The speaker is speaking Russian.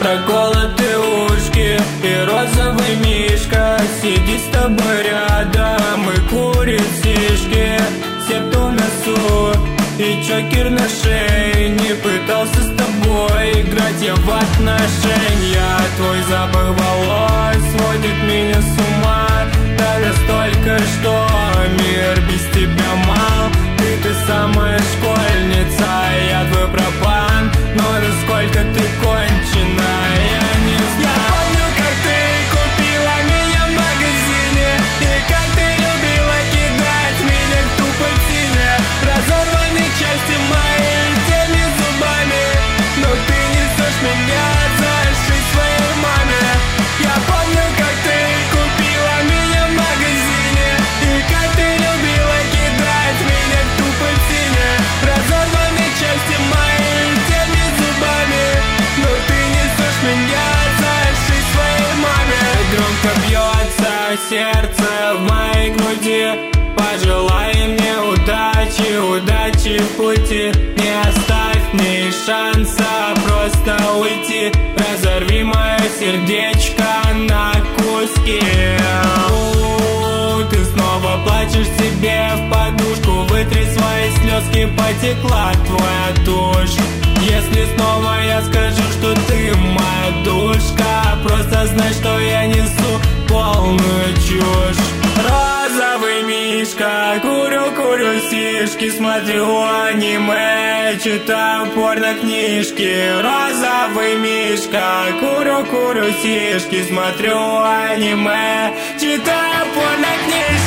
проколоты ушки и розовый мишка сидит с тобой рядом и курит сишки. Септ в носу и чокер на шее. Не пытался с тобой играть я в отношения. Твой запах волос сводит меня с ума. Да настолько, что мир без тебя мал. Ты самая школьница, я твой пропан. Но насколько ты кончена, я не знаю. Я помню, как ты купила меня в магазине, и как ты любила кидать меня к тупотине. Разорваны части мои теми зубами, но ты несешь меня за шею своей маме. Я помню, как ты купила меня в магазине, и как ты любила кидать меня к тупотине. Разорваны части мои теми зубами, но ты несешь меня за шею своей маме. Громко бьется сердце в моей груди. Пожелай мне удачи, удачи в пути. Не оставь мне шанса просто уйти. Разорви мое сердечко на куски. Ты снова плачешь себе в подушку. Вытри свои слезки, потекла твоя тушь. Если снова я скажу, что ты моя душка, просто знай, что я несу полную чушь. Розовый мишка, курю сишки, смотрю аниме, читаю порно-книжки. Розовый мишка, курю сишки, смотрю аниме, читаю порно-книжки.